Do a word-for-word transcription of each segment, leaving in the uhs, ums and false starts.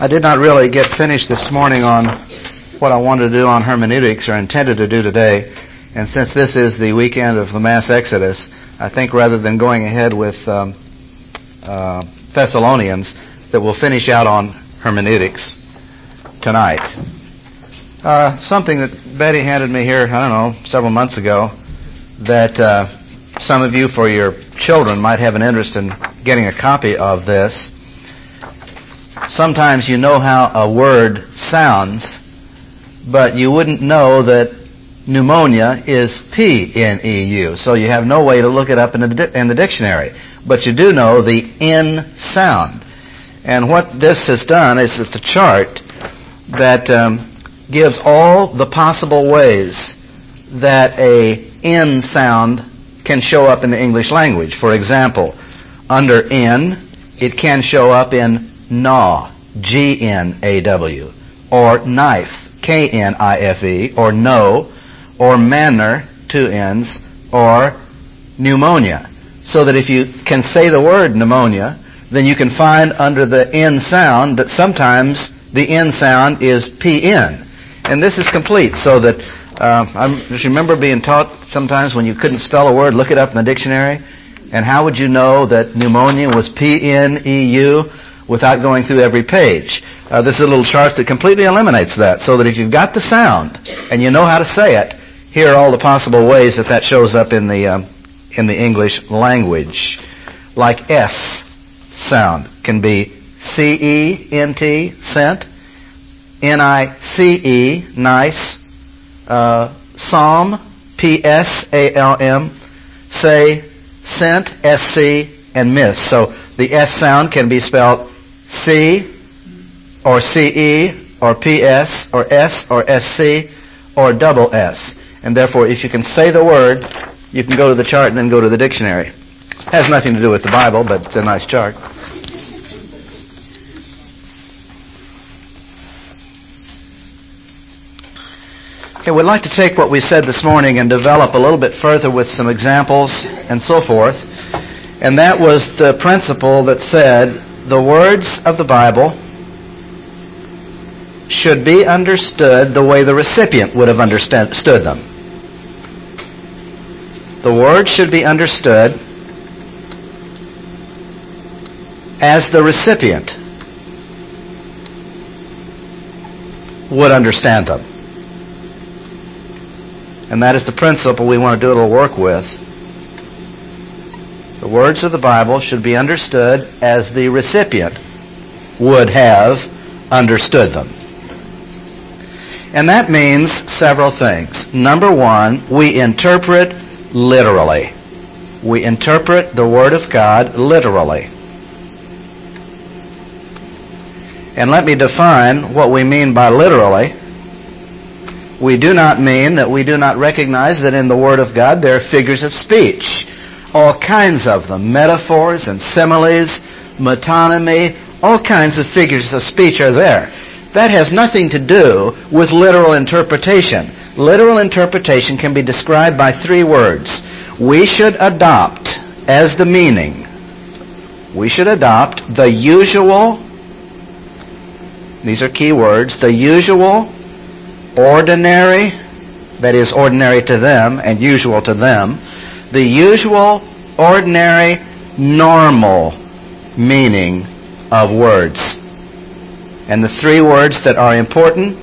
I did not really get finished this morning on what I wanted to do on hermeneutics, or intended to do today. And since this is the weekend of the Mass Exodus, I think rather than going ahead with um, uh, Thessalonians, that we'll finish out on hermeneutics tonight. Uh, something that Betty handed me here, I don't know, several months ago, that uh, some of you for your children might have an interest in getting a copy of this. Sometimes you know how a word sounds, but you wouldn't know that pneumonia is P N E U, so you have no way to look it up in the, in the dictionary. But you do know the N sound. And what this has done is it's a chart that um, gives all the possible ways that a N sound can show up in the English language. For example, under N, it can show up in gnaw, G N A W, or knife, K N I F E, or no, or manner, two N's, or pneumonia. So that if you can say the word pneumonia, then you can find under the N sound that sometimes the N sound is P N. And this is complete, so that uh, I just remember being taught sometimes when you couldn't spell a word, look it up in the dictionary. And how would you know that pneumonia was P N E U without going through every page? Uh, this is a little chart that completely eliminates that, so that if you've got the sound and you know how to say it, here are all the possible ways that that shows up in the um, in the English language. Like S sound can be C E N T, scent, N I C E, nice, uh, psalm, P S A L M, say, scent, S C, and miss. So the S sound can be spelled C, or C E, or P S, or S, or S C, or double S. And therefore, if you can say the word, you can go to the chart and then go to the dictionary. It has nothing to do with the Bible, but it's a nice chart. Okay, we'd like to take what we said this morning and develop a little bit further with some examples and so forth. And that was the principle that said the words of the Bible should be understood the way the recipient would have understood them. The words should be understood as the recipient would understand them. And that is the principle we want to do a little work with. The words of the Bible should be understood as the recipient would have understood them. And that means several things. Number one, we interpret literally. We interpret the Word of God literally. And let me define what we mean by literally. We do not mean that we do not recognize that in the Word of God there are figures of speech. All kinds of them. Metaphors and similes, metonymy, all kinds of figures of speech are there. That has nothing to do with literal interpretation. Literal interpretation can be described by three words. We should adopt as the meaning. We should adopt the usual, these are key words, the usual, ordinary, that is ordinary to them and usual to them, the usual, ordinary, normal meaning of words. And the three words that are important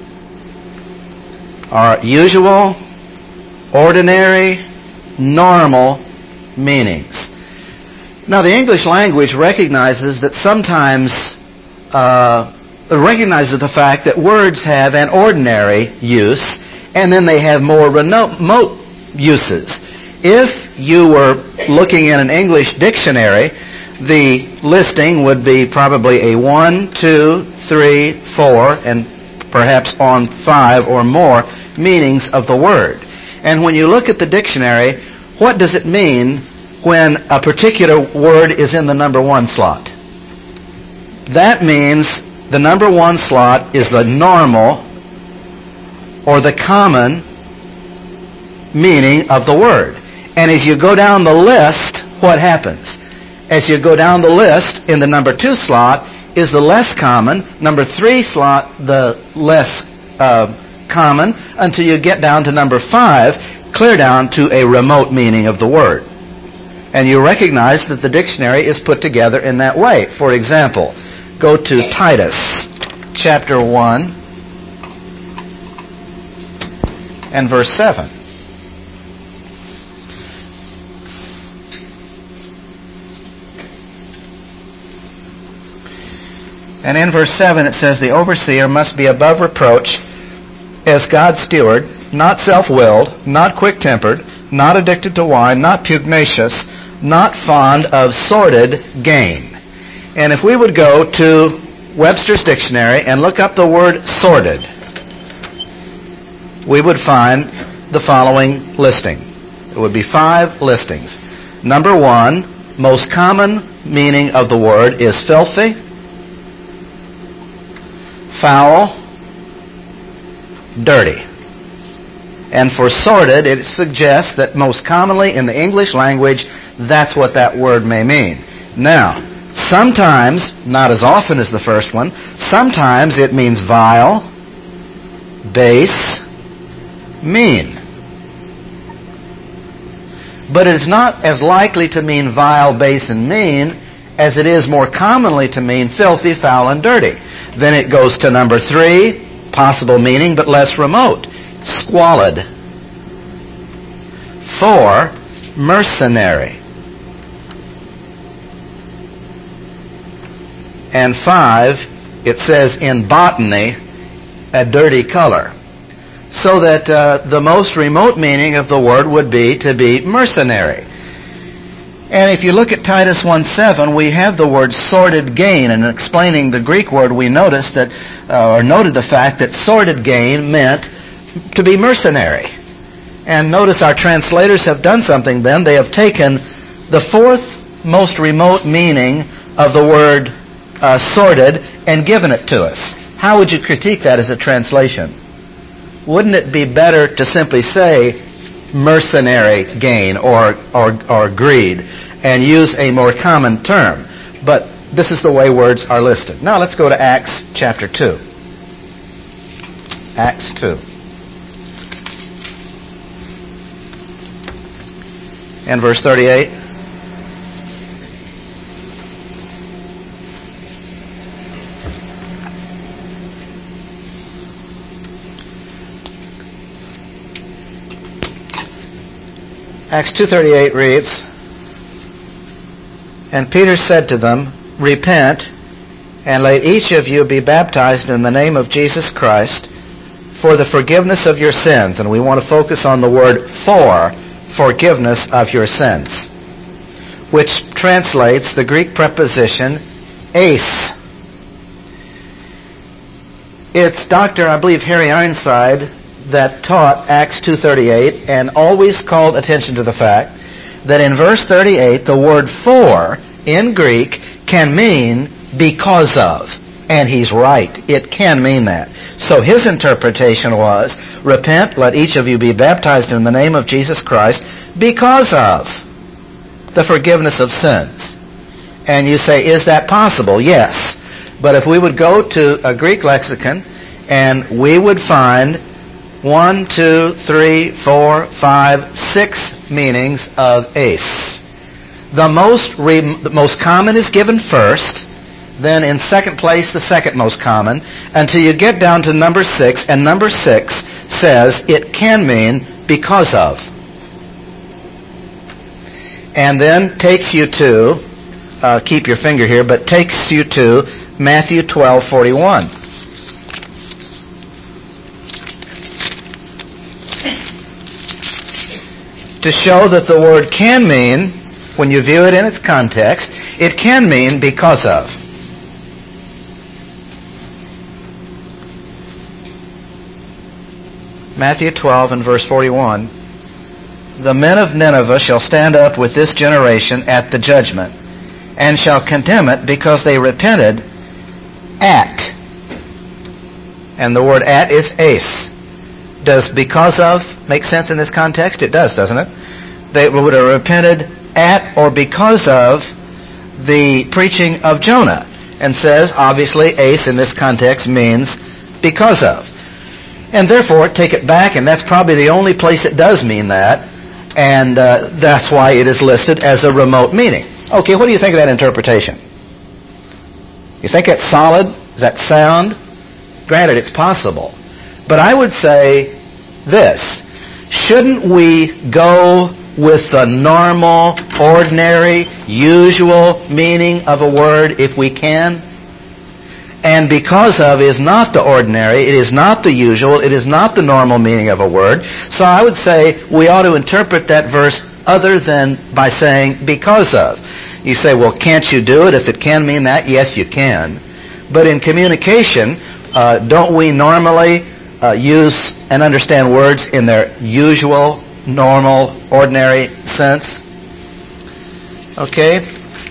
are usual, ordinary, normal meanings. Now, the English language recognizes that sometimes uh, recognizes the fact that words have an ordinary use, and then they have more remote uses. If you were looking in an English dictionary, the listing would be probably a one, two, three, four, and perhaps on five or more meanings of the word. And when you look at the dictionary, what does it mean when a particular word is in the number one slot? That means the number one slot is the normal or the common meaning of the word. And as you go down the list, what happens? As you go down the list in the number two slot, is the less common. Number three slot, the less uh, common, until you get down to number five, clear down to a remote meaning of the word. And you recognize that the dictionary is put together in that way. For example, go to Titus chapter one and verse seven. And in verse seven it says, the overseer must be above reproach as God's steward, not self-willed, not quick-tempered, not addicted to wine, not pugnacious, not fond of sordid gain. And if we would go to Webster's dictionary and look up the word sordid, we would find the following listing. It would be five listings. Number one, most common meaning of the word is filthy, foul, dirty. And for sordid, it suggests that most commonly in the English language, that's what that word may mean. Now, sometimes, not as often as the first one, sometimes it means vile, base, mean. But it is not as likely to mean vile, base, and mean as it is more commonly to mean filthy, foul, and dirty. Then it goes to number three, possible meaning but less remote, squalid. Four, mercenary. And five, it says in botany, a dirty color. So that uh, the most remote meaning of the word would be to be mercenary. And if you look at Titus one seven, we have the word sordid gain. And in explaining the Greek word, we noticed that, uh, or noted the fact that sordid gain meant to be mercenary. And notice our translators have done something then. They have taken the fourth most remote meaning of the word uh, sordid and given it to us. How would you critique that as a translation? Wouldn't it be better to simply say mercenary gain or, or, or greed and use a more common term? But this is the way words are listed. Now let's go to Acts chapter two. Acts two. And verse thirty-eight. Acts two thirty-eight reads, and Peter said to them, repent, and let each of you be baptized in the name of Jesus Christ for the forgiveness of your sins. And we want to focus on the word for, forgiveness of your sins, which translates the Greek preposition eis. It's Doctor, I believe, Harry Ironside that taught Acts two thirty-eight and always called attention to the fact that in verse thirty-eight the word for in Greek can mean because of. And he's right. It can mean that. So his interpretation was, repent, let each of you be baptized in the name of Jesus Christ because of the forgiveness of sins. And you say, is that possible? Yes. But if we would go to a Greek lexicon and we would find one, two, three, four, five, six meanings of eis. The most, re- the most common is given first, then in second place the second most common, until you get down to number six, and number six says it can mean because of. And then takes you to, uh, keep your finger here, but takes you to Matthew twelve forty-one. To show that the word can mean, when you view it in its context, it can mean because of. Matthew twelve and verse forty-one. The men of Nineveh shall stand up with this generation at the judgment, and shall condemn it because they repented at. And the word at is eis. Does because of make sense in this context? It does, doesn't it? They would have repented at or because of the preaching of Jonah. and says, obviously, ace in this context means because of. And therefore, take it back, and that's probably the only place it does mean that, and uh, that's why it is listed as a remote meaning. Okay, what do you think of that interpretation? You think that's solid? Is that sound? Granted, it's possible. But I would say this. Shouldn't we go with the normal, ordinary, usual meaning of a word if we can? And because of is not the ordinary, it is not the usual, it is not the normal meaning of a word. So I would say we ought to interpret that verse other than by saying because of. You say, well, can't you do it if it can mean that? Yes, you can. But in communication, uh, don't we normally uh, use and understand words in their usual, normal, ordinary sense? Okay?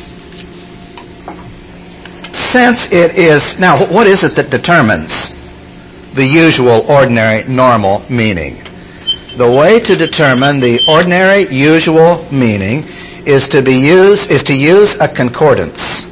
Since it is, now what is it that determines the usual, ordinary, normal meaning? The way to determine the ordinary, usual meaning is to be used, is to use a concordance.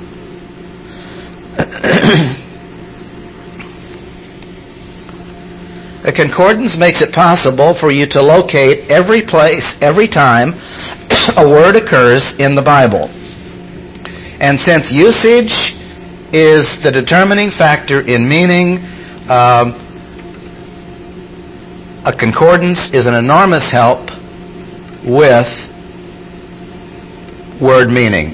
A concordance makes it possible for you to locate every place, every time a word occurs in the Bible. And since usage is the determining factor in meaning, um, a concordance is an enormous help with word meaning.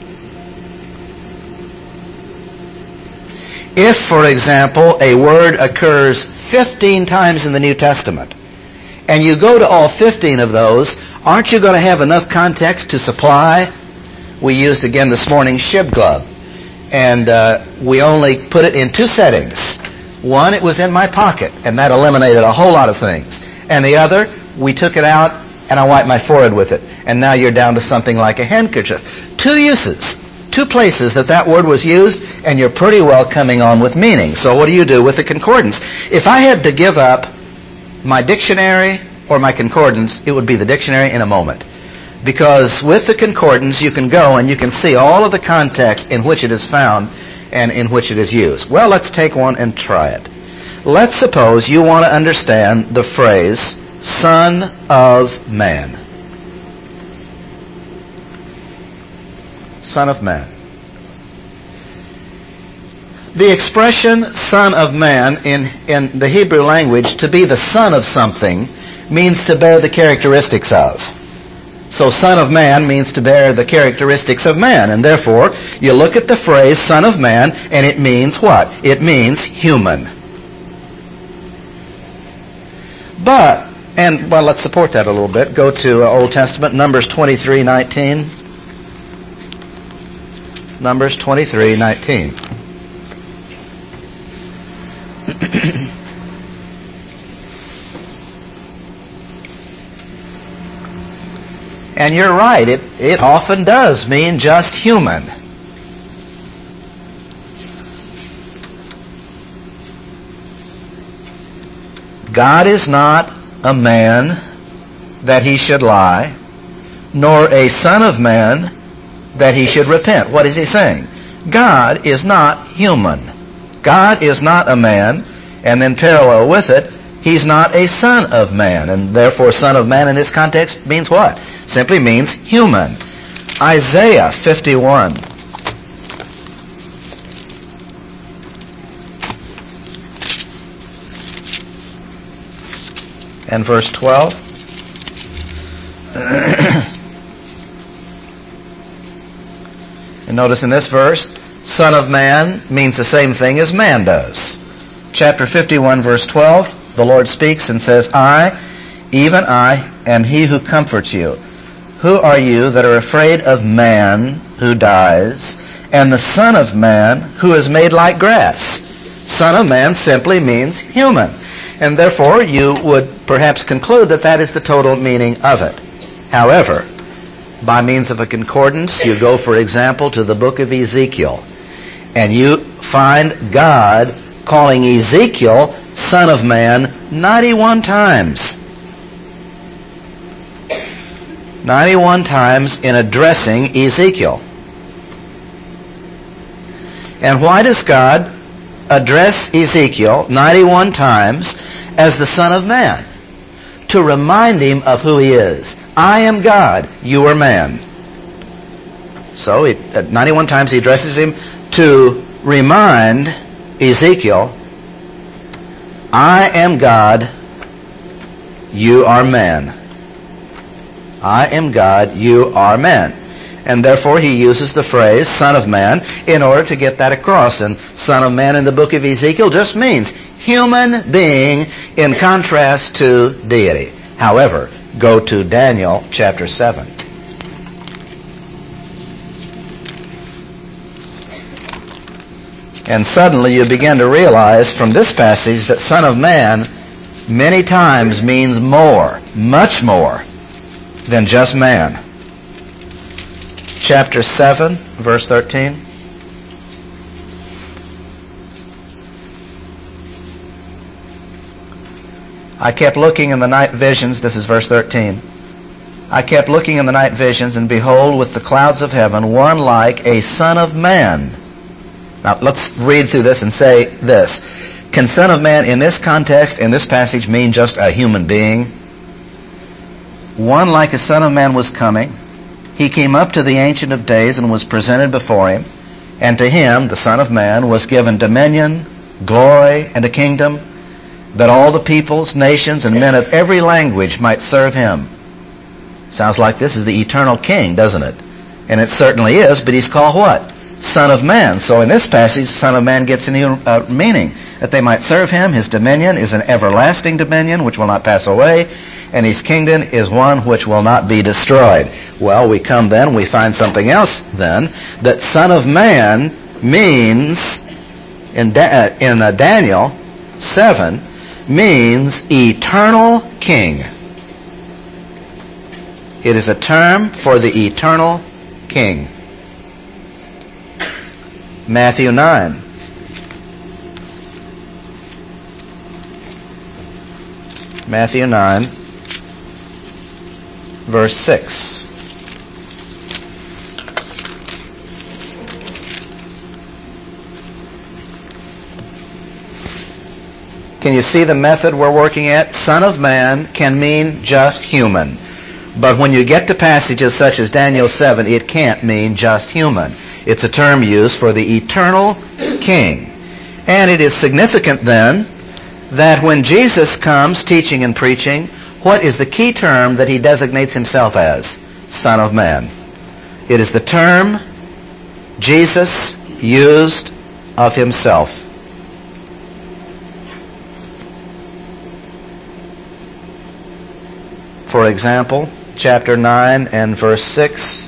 If, for example, a word occurs fifteen times in the New Testament, and you go to all fifteen of those, aren't you going to have enough context to supply? We used again this morning shibglub, and uh, we only put it in two settings. One, it was in my pocket, and that eliminated a whole lot of things. And the other, we took it out, and I wiped my forehead with it. And now you're down to something like a handkerchief. Two uses, two places that that word was used, and you're pretty well coming on with meaning. So what do you do with the concordance? If I had to give up my dictionary or my concordance, it would be the dictionary in a moment. Because with the concordance, you can go and you can see all of the context in which it is found and in which it is used. Well, let's take one and try it. Let's suppose you want to understand the phrase, Son of Man. Son of Man. The expression Son of Man in, in the Hebrew language, to be the son of something, means to bear the characteristics of. So Son of Man means to bear the characteristics of man. And therefore, you look at the phrase Son of Man, and it means what? It means human. But, and well, let's support that a little bit. Go to uh, Old Testament, Numbers twenty-three nineteen. Numbers twenty-three nineteen. And you're right, it, it often does mean just human. God is not a man that he should lie, nor a son of man that he should repent. What is he saying? God is not human. God is not a man, and then parallel with it, he's not a son of man, and therefore son of man in this context means what? Simply means human. Isaiah fifty-one. And verse twelve. And notice in this verse, Son of Man means the same thing as man does. Chapter fifty-one, verse twelve, the Lord speaks and says, I, even I, am he who comforts you. Who are you that are afraid of man who dies, and the Son of Man who is made like grass? Son of Man simply means human. And therefore, you would perhaps conclude that that is the total meaning of it. However, by means of a concordance, you go, for example, to the book of Ezekiel, and you find God calling Ezekiel Son of Man ninety-one times. ninety-one times in addressing Ezekiel. And why does God address Ezekiel ninety-one times as the Son of Man? To remind him of who he is. I am God, you are man. So he, uh, ninety-one times he addresses him to remind Ezekiel, I am God, you are man. I am God, you are man. And therefore he uses the phrase Son of Man in order to get that across. And Son of Man in the book of Ezekiel just means human being in contrast to deity. However, go to Daniel chapter seven. And suddenly you begin to realize from this passage that Son of Man many times means more, much more than just man. Chapter seven, verse thirteen. I kept looking in the night visions, this is verse thirteen. I kept looking in the night visions, and behold, with the clouds of heaven, one like a son of man. Now, let's read through this and say this. Can Son of Man in this context, in this passage, mean just a human being? One like a Son of Man was coming. He came up to the Ancient of Days and was presented before him. And to him, the Son of Man, was given dominion, glory, and a kingdom, that all the peoples, nations, and men of every language might serve him. Sounds like this is the eternal King, doesn't it? And it certainly is, but he's called what? Son of Man. So in this passage, Son of Man gets a new uh, meaning. That they might serve him. His dominion is an everlasting dominion which will not pass away. And his kingdom is one which will not be destroyed. Well, we come then, we find something else then, that Son of Man means, in, da- uh, in uh, Daniel seven, means eternal king. It is a term for the eternal king. Matthew nine. Matthew nine, verse six. Can you see the method we're working at? Son of Man can mean just human. But when you get to passages such as Daniel seven, it can't mean just human. It's a term used for the eternal king. And it is significant then that when Jesus comes teaching and preaching, what is the key term that he designates himself as? Son of Man. It is the term Jesus used of himself. For example, chapter nine and verse six.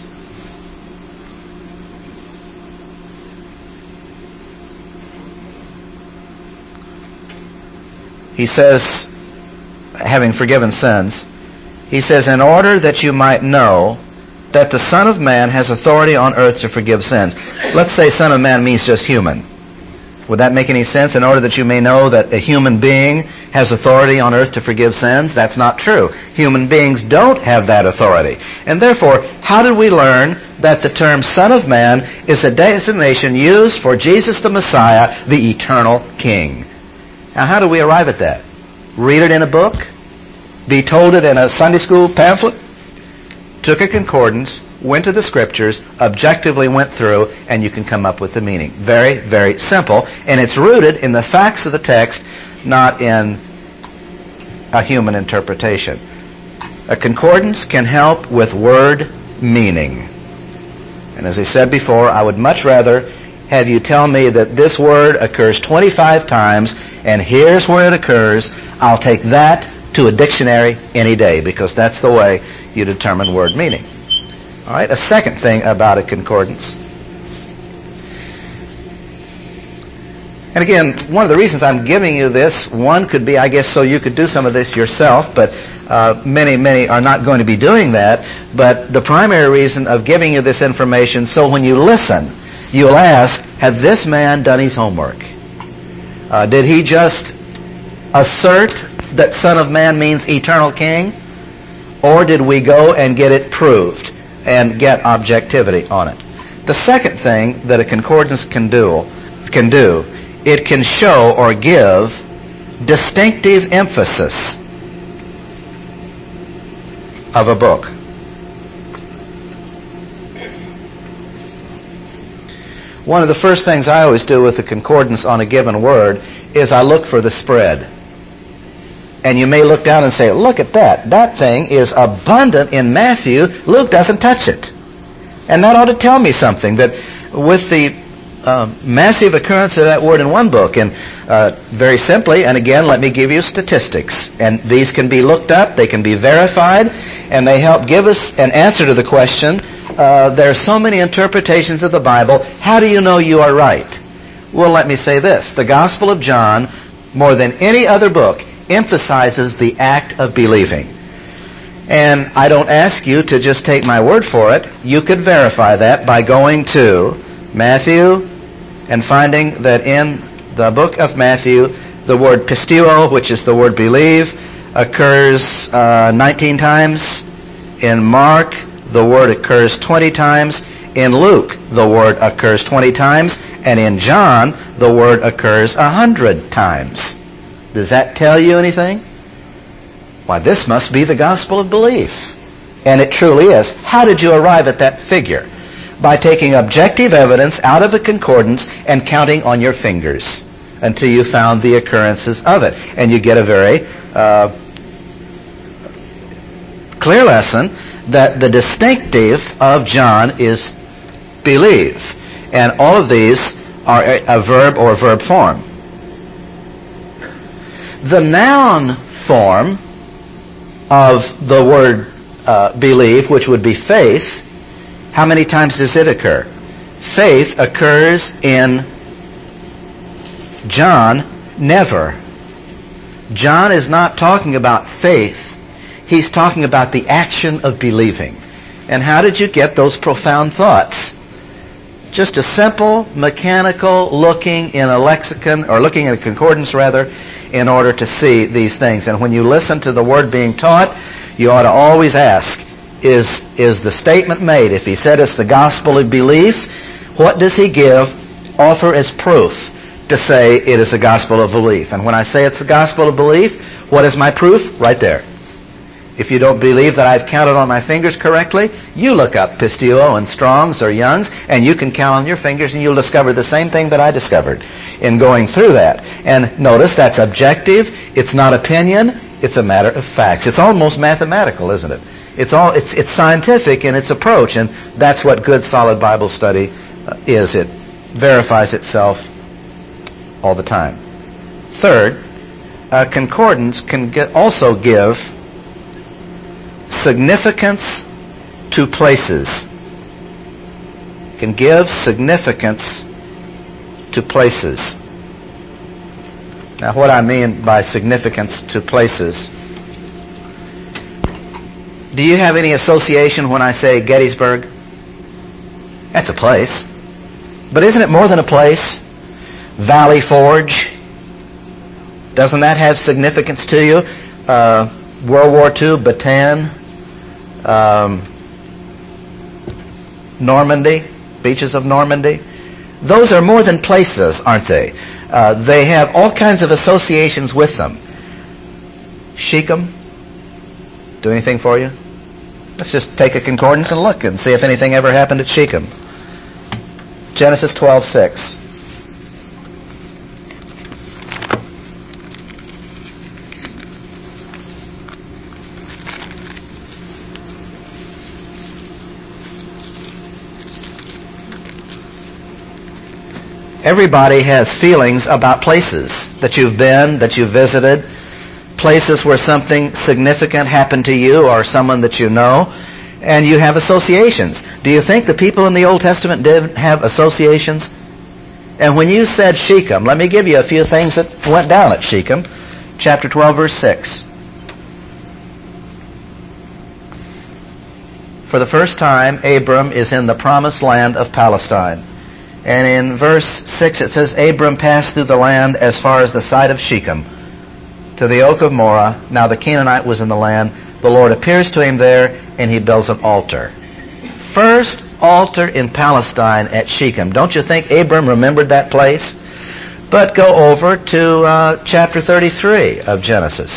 He says, having forgiven sins, he says, in order that you might know that the Son of Man has authority on earth to forgive sins. Let's say Son of Man means just human. Would that make any sense? In order that you may know that a human being has authority on earth to forgive sins? That's not true. Human beings don't have that authority. And therefore, how did we learn that the term Son of Man is a designation used for Jesus the Messiah, the eternal King? Now, how do we arrive at that? Read it in a book? Be told it in a Sunday school pamphlet? Took a concordance, went to the Scriptures, objectively went through, and you can come up with the meaning. Very, very simple. And it's rooted in the facts of the text, not in a human interpretation. A concordance can help with word meaning. And as I said before, I would much rather have you tell me that this word occurs twenty-five times, and here's where it occurs. I'll take that to a dictionary any day, because that's the way you determine word meaning. All right, a second thing about a concordance. And again, one of the reasons I'm giving you this, one could be, I guess, so you could do some of this yourself, but uh, many, many are not going to be doing that. But the primary reason of giving you this information, so when you listen, you'll ask, had this man done his homework? Uh, did he just assert that Son of Man means eternal king? Or did we go and get it proved and get objectivity on it? The second thing that a concordance can do can do. It can show or give distinctive emphasis of a book. One of the first things I always do with a concordance on a given word is I look for the spread. And you may look down and say, look at that. That thing is abundant in Matthew. Luke doesn't touch it. And that ought to tell me something, that with the uh, massive occurrence of that word in one book, and uh, very simply, and again, let me give you statistics. And these can be looked up, they can be verified, and they help give us an answer to the question, uh, there are so many interpretations of the Bible, how do you know you are right? Well, let me say this. The Gospel of John, more than any other book, emphasizes the act of believing. And I don't ask you to just take my word for it. You could verify that by going to Matthew and finding that in the book of Matthew, the word pisteuo, which is the word believe, occurs uh, nineteen times. In Mark, the word occurs twenty times. In Luke, the word occurs twenty times. And in John, the word occurs one hundred times. Does that tell you anything? Why, this must be the gospel of belief. And it truly is. How did you arrive at that figure? By taking objective evidence out of a concordance and counting on your fingers until you found the occurrences of it. And you get a very uh, clear lesson that the distinctive of John is believe. And all of these are a, a verb or verb form. The noun form of the word uh, believe, which would be faith, how many times does it occur? Faith occurs in John never. John is not talking about faith. He's talking about the action of believing. And how did you get those profound thoughts? Just a simple, mechanical looking in a lexicon, or looking at a concordance rather, in order to see these things. And when you listen to the word being taught, you ought to always ask, is, is the statement made? If he said it's the gospel of belief, what does he give, offer as proof to say it is the gospel of belief? And when I say it's the gospel of belief, what is my proof? Right there. If you don't believe that I've counted on my fingers correctly, you look up pisteuo and Strong's or Young's, and you can count on your fingers, and you'll discover the same thing that I discovered in going through that. And notice that's objective. It's not opinion. It's a matter of facts. It's almost mathematical, isn't it? It's all it's it's scientific in its approach, and that's what good, solid Bible study uh, is. It verifies itself all the time. Third, a concordance can get, also give significance to places. Can give significance to places. Now, what I mean by significance to places, do you have any association when I say Gettysburg? That's a place. But isn't it more than a place? Valley Forge, doesn't that have significance to you? Uh, World War Two, Bataan, um, Normandy, beaches of Normandy. Those are more than places, aren't they? Uh, they have all kinds of associations with them. Shechem, do anything for you? Let's just take a concordance and look and see if anything ever happened at Shechem. Genesis twelve six. Everybody has feelings about places that you've been, that you've visited, places where something significant happened to you or someone that you know, and you have associations. Do you think the people in the Old Testament did have associations? And when you said Shechem, let me give you a few things that went down at Shechem. Chapter twelve, verse six. For the first time, Abram is in the promised land of Palestine. And in verse six it says, Abram passed through the land as far as the site of Shechem, to the oak of Moreh. Now the Canaanite was in the land. The Lord appears to him there, and he builds an altar. First altar in Palestine at Shechem. Don't you think Abram remembered that place? But go over to uh, chapter thirty-three of Genesis.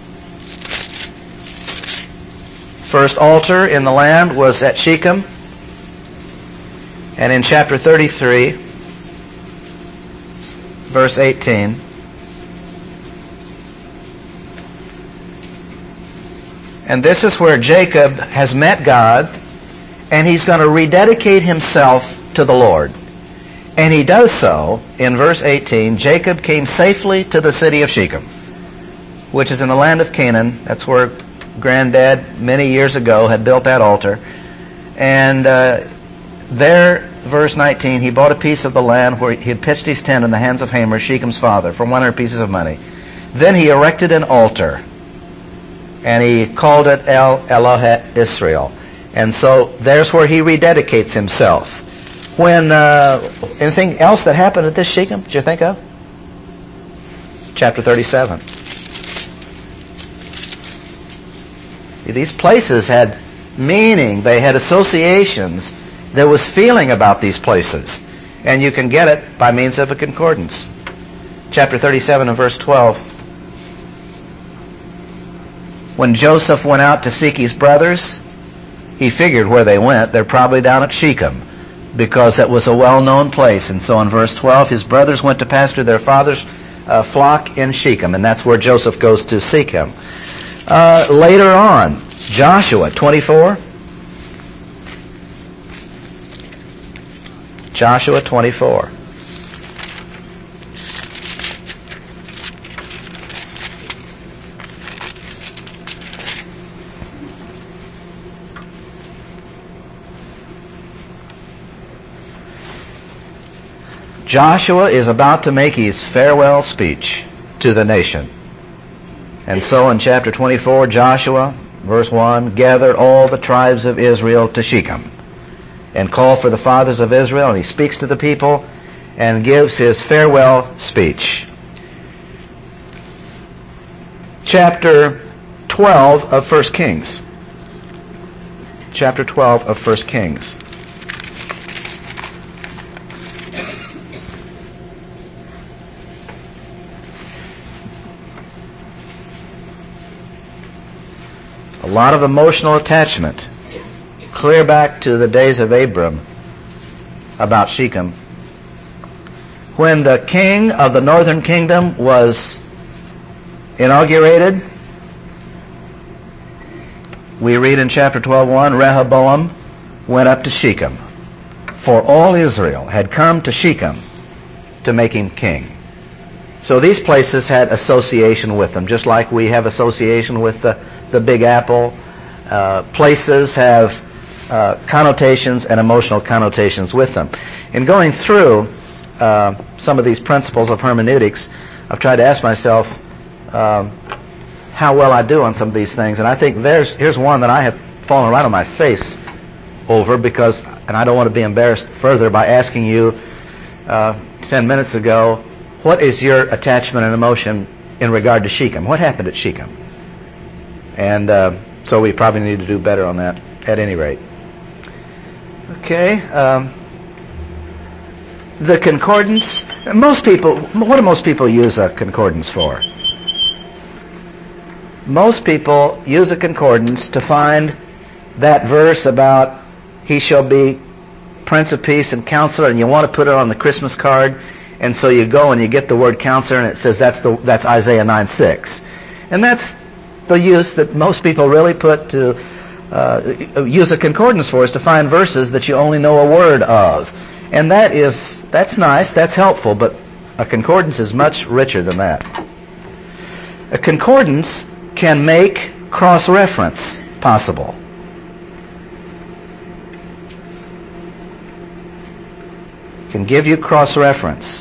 First altar in the land was at Shechem. And in chapter thirty-three, verse eighteen, and this is where Jacob has met God, and he's going to rededicate himself to the Lord. And he does so in verse eighteen. Jacob came safely to the city of Shechem, which is in the land of Canaan. That's where Granddad many years ago had built that altar. And uh, there, verse nineteen, he bought a piece of the land where he had pitched his tent in the hands of Hamor, Shechem's father, for one hundred pieces of money. Then he erected an altar, and he called it El Elohe Israel. And so there's where he rededicates himself. When, uh, anything else that happened at this Shechem, did you think of? Chapter thirty-seven. These places had meaning. They had associations. There was feeling about these places. And you can get it by means of a concordance. Chapter thirty-seven and verse twelve. When Joseph went out to seek his brothers, he figured where they went. They're probably down at Shechem, because that was a well-known place. And so in verse twelve, his brothers went to pasture their father's uh, flock in Shechem, and that's where Joseph goes to seek him. Uh, later on, Joshua twenty-four. Joshua twenty-four. Joshua is about to make his farewell speech to the nation. And so in chapter twenty-four, Joshua, verse one, gathered all the tribes of Israel to Shechem and called for the fathers of Israel, and he speaks to the people and gives his farewell speech. Chapter twelve of First Kings. Chapter twelve of First Kings. A lot of emotional attachment, clear back to the days of Abram about Shechem. When the king of the northern kingdom was inaugurated, we read in chapter twelve one, Rehoboam went up to Shechem, for all Israel had come to Shechem to make him king. So these places had association with them, just like we have association with the, the Big Apple. Uh, places have uh, connotations and emotional connotations with them. In going through uh, some of these principles of hermeneutics, I've tried to ask myself um, how well I do on some of these things. And I think there's here's one that I have fallen right on my face over, because, and I don't want to be embarrassed further by asking you uh, ten minutes ago, what is your attachment and emotion in regard to Shechem? What happened at Shechem? And uh, so we probably need to do better on that, at any rate. Okay. Um, the concordance. Most people, what do most people use a concordance for? Most people use a concordance to find that verse about he shall be Prince of Peace and Counselor, and you want to put it on the Christmas card. And so you go and you get the word counselor, and it says that's the that's Isaiah nine six, and that's the use that most people really put to uh, use a concordance for, is to find verses that you only know a word of, and that is that's nice, that's helpful, but a concordance is much richer than that. A concordance can make cross-reference possible. Can give you cross-reference.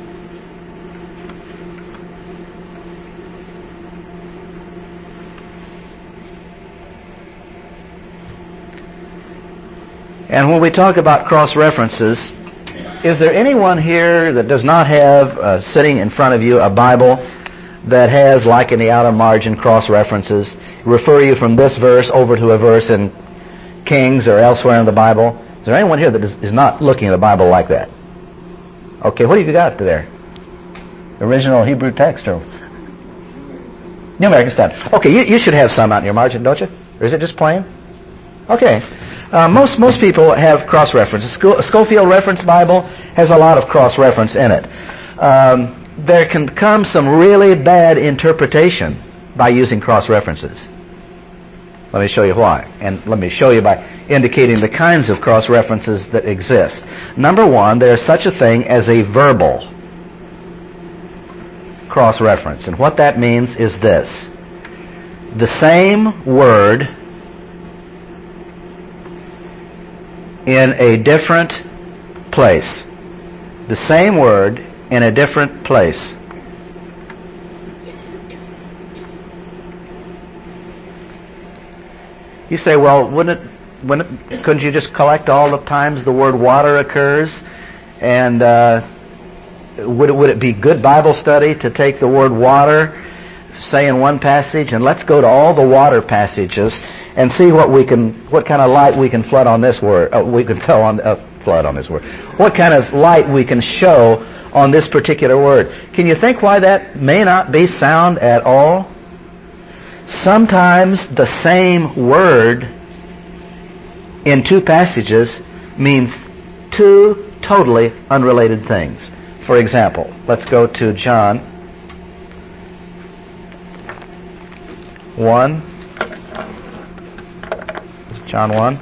And when we talk about cross-references, is there anyone here that does not have, uh, sitting in front of you, a Bible that has, like in the outer margin, cross-references, refer you from this verse over to a verse in Kings or elsewhere in the Bible? Is there anyone here that is, is not looking at the Bible like that? Okay, what have you got there? Original Hebrew text or New American Standard? Okay, you, you should have some out in your margin, don't you? Or is it just plain? Okay. Uh, most most people have cross-reference. A, Scho- a Schofield Reference Bible has a lot of cross-reference in it. Um, there can come some really bad interpretation by using cross-references. Let me show you why. And let me show you by indicating the kinds of cross-references that exist. Number one, there is such a thing as a verbal cross-reference. And what that means is this. The same word in a different place. The same word in a different place. You say, well, wouldn't it, wouldn't it, couldn't you just collect all the times the word water occurs? And uh, would, it, would it be good Bible study to take the word water, say in one passage, and let's go to all the water passages and see what we can, what kind of light we can flood on this word. Uh, we can throw on uh, flood on this word. What kind of light we can show on this particular word? Can you think why that may not be sound at all? Sometimes the same word in two passages means two totally unrelated things. For example, let's go to John one. John one.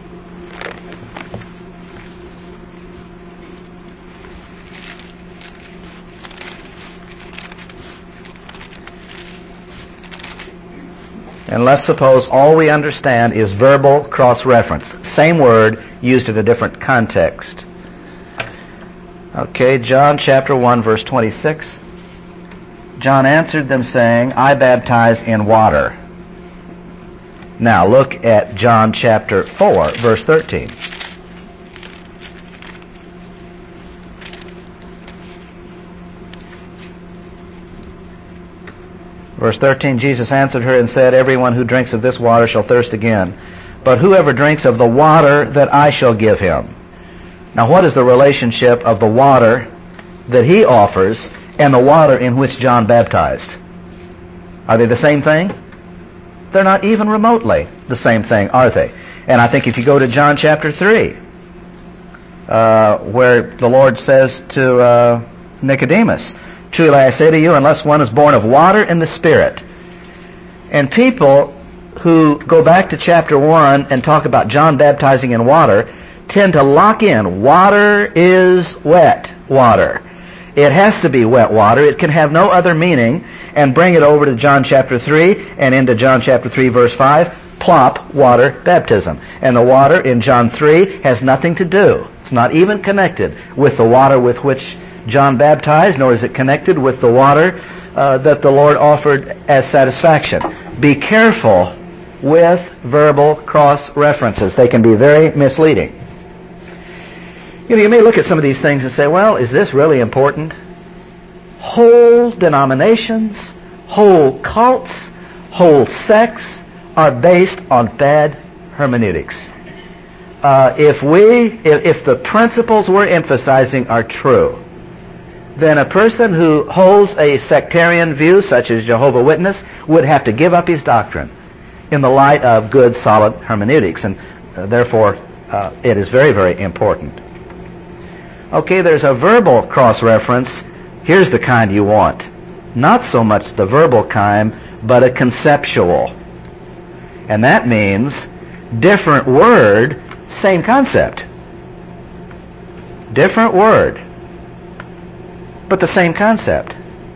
And let's suppose all we understand is verbal cross-reference. Same word used in a different context. Okay, John chapter one, verse twenty-six. John answered them saying, I baptize in water. Now look at John chapter four, verse thirteen. Verse thirteen, Jesus answered her and said, everyone who drinks of this water shall thirst again. But whoever drinks of the water that I shall give him. Now what is the relationship of the water that he offers and the water in which John baptized? Are they the same thing? They're not even remotely the same thing, are they? And I think if you go to John chapter three, uh, where the Lord says to uh, Nicodemus, truly I say to you, unless one is born of water and the Spirit. And people who go back to chapter one and talk about John baptizing in water tend to lock in, water is wet water. It has to be wet water. It can have no other meaning, and bring it over to John chapter three and into John chapter three verse five, plop, water baptism. And the water in John three has nothing to do. It's not even connected with the water with which John baptized, nor is it connected with the water uh, that the Lord offered as satisfaction. Be careful with verbal cross-references. They can be very misleading. You know, you may look at some of these things and say, well, is this really important? Whole denominations, whole cults, whole sects are based on bad hermeneutics. Uh, if we, if, if the principles we're emphasizing are true, then a person who holds a sectarian view, such as Jehovah's Witness, would have to give up his doctrine in the light of good, solid hermeneutics. And uh, therefore, uh, it is very, very important. Okay, there's a verbal cross-reference. Here's the kind you want. Not so much the verbal kind, but a conceptual. And that means different word, same concept. Different word, but the same concept.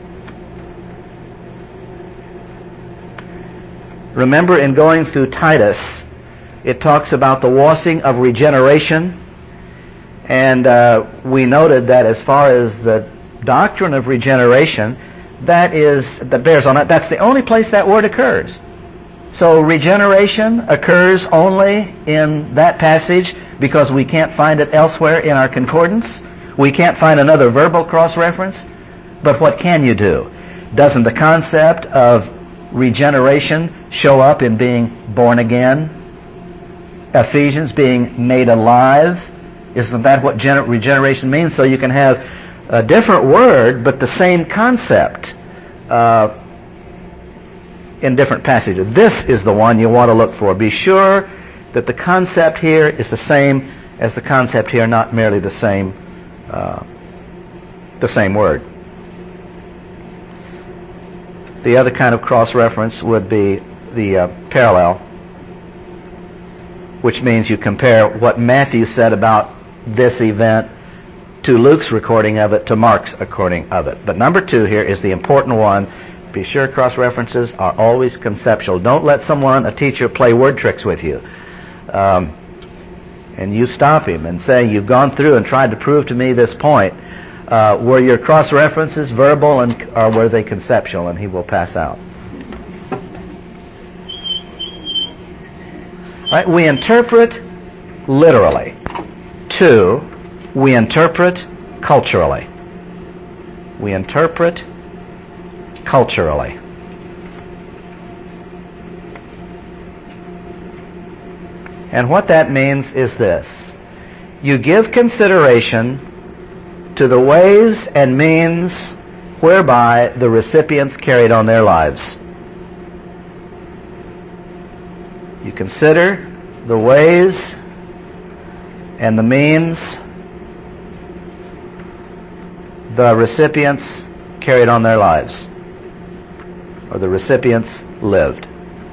Remember, in going through Titus, it talks about the washing of regeneration. And uh, we noted that as far as the doctrine of regeneration, that is, that bears on it, that's the only place that word occurs. So regeneration occurs only in that passage because we can't find it elsewhere in our concordance. We can't find another verbal cross-reference. But what can you do? Doesn't the concept of regeneration show up in being born again Ephesians, being made alive. Isn't that what gener- regeneration means? So you can have a different word, but the same concept uh, in different passages. This is the one you want to look for. Be sure that the concept here is the same as the concept here, not merely the same, uh, the same word. The other kind of cross-reference would be the uh, parallel, which means you compare what Matthew said about this event to Luke's recording of it to Mark's recording of it. But number two here is the important one. Be sure cross-references are always conceptual. Don't let someone, a teacher, play word tricks with you. Um, and you stop him and say, you've gone through and tried to prove to me this point. Uh, were your cross-references verbal and or were they conceptual? And he will pass out. Right? We interpret literally. Two, we interpret culturally. We interpret culturally. And what that means is this. You give consideration to the ways and means whereby the recipients carried on their lives. You consider the ways and the means the recipients carried on their lives, or the recipients lived.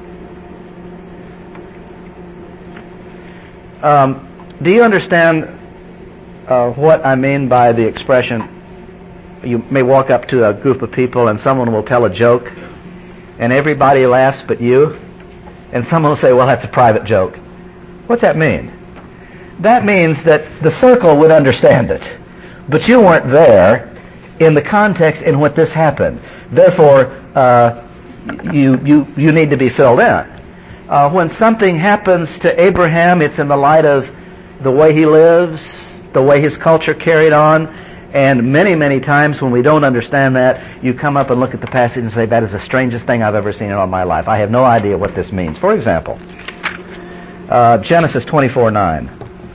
Um, do you understand uh, what I mean by the expression, you may walk up to a group of people and someone will tell a joke and everybody laughs but you, and someone will say, well, that's a private joke. What's that mean? That means that the circle would understand it, but you weren't there in the context in which this happened. Therefore, uh, you, you, you need to be filled in. Uh, when something happens to Abraham, it's in the light of the way he lives, the way his culture carried on, and many, many times when we don't understand that, you come up and look at the passage and say, that is the strangest thing I've ever seen in all my life. I have no idea what this means. For example, uh, Genesis twenty-four nine.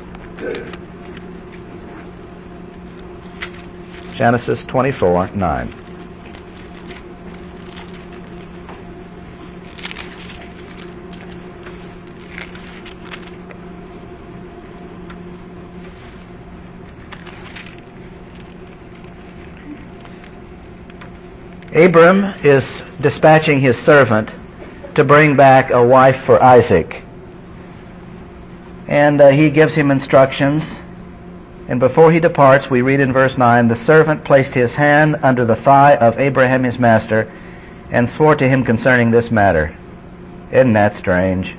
Genesis twenty-four nine. Abram is dispatching his servant to bring back a wife for Isaac. And uh, he gives him instructions. And before he departs, we read in verse nine, the servant placed his hand under the thigh of Abraham his master and swore to him concerning this matter. Isn't that strange?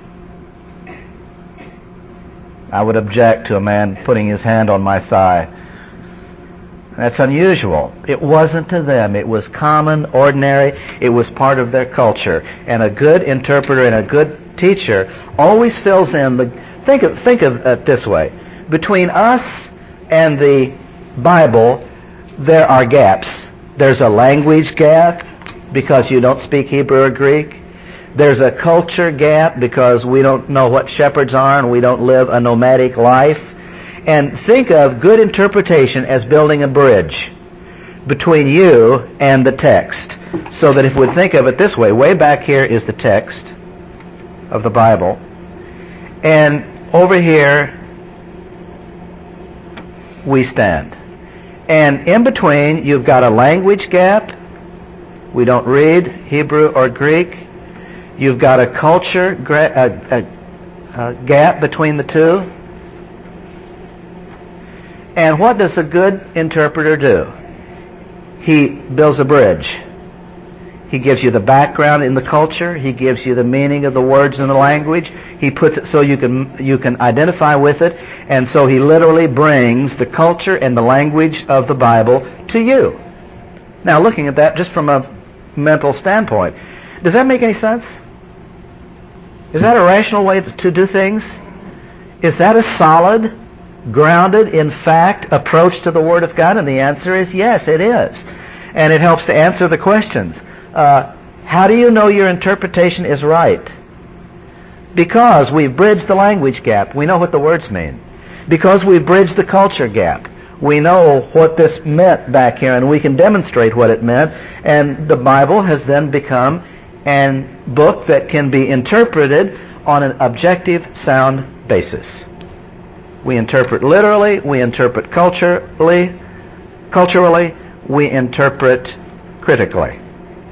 I would object to a man putting his hand on my thigh. That's unusual. It wasn't to them. It was common, ordinary. It was part of their culture. And a good interpreter and a good teacher always fills in the... Think of, think of it this way. Between us and the Bible, there are gaps. There's a language gap because you don't speak Hebrew or Greek. There's a culture gap because we don't know what shepherds are and we don't live a nomadic life. And think of good interpretation as building a bridge between you and the text. So that if we think of it this way, way back here is the text of the Bible. And over here we stand. And in between you've got a language gap. We don't read Hebrew or Greek. You've got a culture gra- a, a, a gap between the two. And what does a good interpreter do? He builds a bridge. He gives you the background in the culture. He gives you the meaning of the words in the language. He puts it so you can you can identify with it. And so he literally brings the culture and the language of the Bible to you. Now, looking at that just from a mental standpoint, does that make any sense? Is that a rational way to do things? Is that a solid, grounded in fact approach to the Word of God? And the answer is yes, it is. And it helps to answer the questions. Uh, how do you know your interpretation is right? Because we've bridged the language gap, we know what the words mean. Because we've bridged the culture gap, we know what this meant back here, and we can demonstrate what it meant. And the Bible has then become a book that can be interpreted on an objective, sound basis. We interpret literally, we interpret culturally, culturally, we interpret critically.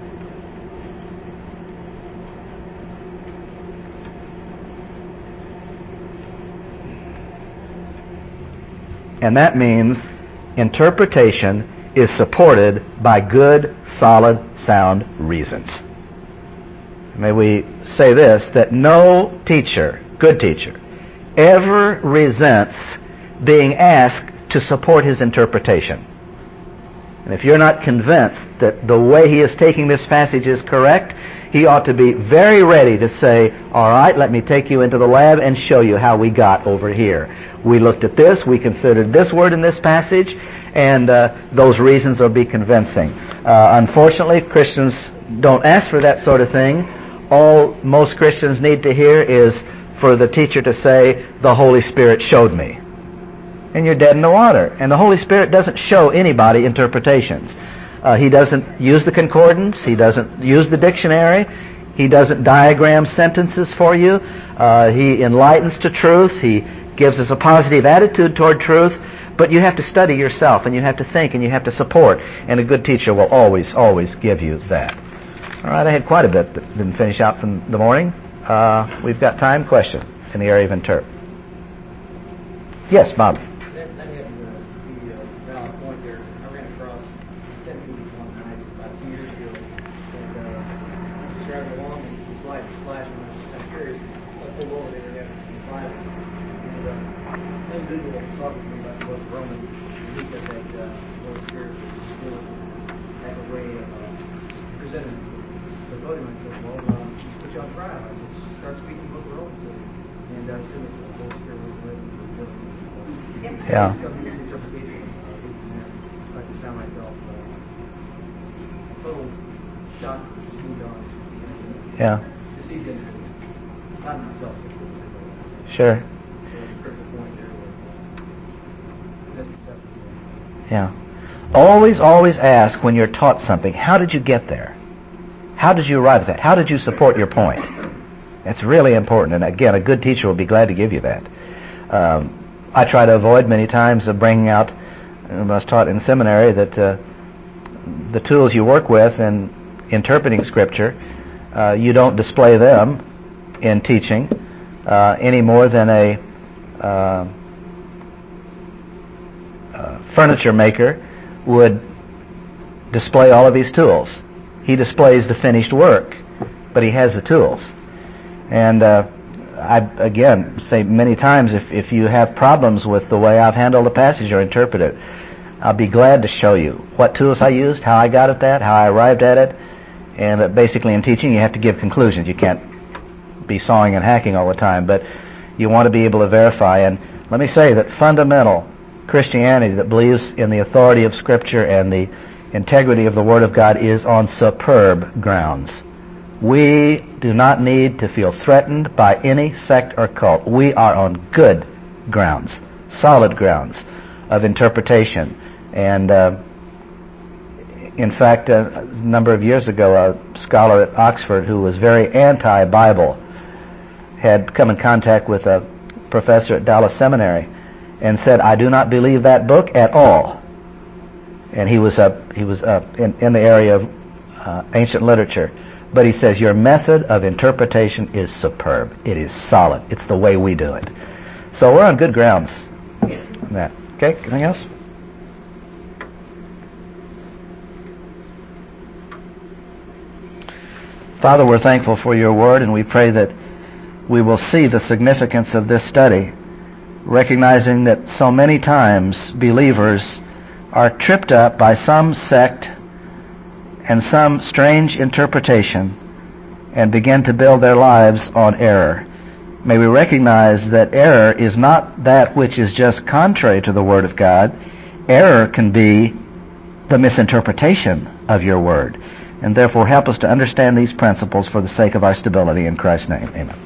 And that means interpretation is supported by good, solid, sound reasons. May we say this, that no teacher, good teacher, ever resents being asked to support his interpretation. And if you're not convinced that the way he is taking this passage is correct, he ought to be very ready to say, all right, let me take you into the lab and show you how we got over here. We looked at this, we considered this word in this passage, and uh, those reasons will be convincing. Uh, unfortunately, Christians don't ask for that sort of thing. All most Christians need to hear is for the teacher to say, the Holy Spirit showed me. And you're dead in the water. And the Holy Spirit doesn't show anybody interpretations. Uh, he doesn't use the concordance. He doesn't use the dictionary. He doesn't diagram sentences for you. Uh, he enlightens to truth. He gives us a positive attitude toward truth. But you have to study yourself, and you have to think, and you have to support. And a good teacher will always, always give you that. All right, I had quite a bit that didn't finish out from the morning. Uh, we've got time. Question in the area of interp. Yes, Bob. That, that had the, the uh, valid point there. I ran across ten movies one night about two years ago, and uh, I was driving along and the light was flashing. I was kind of curious. I pulled over there and had the Bible, and uh, an individual was talking to me about the book of Romans. And he said that uh, the Holy Spirit was doing as a way of uh, presenting the voting. I said, well, uh, put you on trial. I said, start speaking the book of Romans to me. And uh, as soon as the Holy Spirit was ready, he was doing it. Yeah. Yeah. Sure. Yeah. Always, always ask when you're taught something, how did you get there? How did you arrive at that? How did you support your point? That's really important. And again, a good teacher will be glad to give you that. Um, I try to avoid many times of bringing out, I was taught in seminary that uh, the tools you work with in interpreting Scripture, uh, you don't display them in teaching uh, any more than a uh, uh, furniture maker would display all of his tools. He displays the finished work, but he has the tools. And uh, I, again, say many times, if, if you have problems with the way I've handled a passage or interpret it, I'll be glad to show you what tools I used, how I got at that, how I arrived at it. And uh, basically in teaching, you have to give conclusions. You can't be sawing and hacking all the time, but you want to be able to verify. And let me say that fundamental Christianity that believes in the authority of Scripture and the integrity of the Word of God is on superb grounds. We do not need to feel threatened by any sect or cult. We are on good grounds, solid grounds of interpretation. And uh, in fact, uh, a number of years ago, a scholar at Oxford who was very anti-Bible had come in contact with a professor at Dallas Seminary and said, I do not believe that book at all. And he was uh, he was uh, in, in the area of uh, ancient literature. But he says, your method of interpretation is superb. It is solid. It's the way we do it. So we're on good grounds on that. Okay, anything else? Father, we're thankful for your word, and we pray that we will see the significance of this study, recognizing that so many times believers are tripped up by some sect and some strange interpretation and begin to build their lives on error. May we recognize that error is not that which is just contrary to the Word of God. Error can be the misinterpretation of your Word. And therefore help us to understand these principles for the sake of our stability in Christ's name. Amen.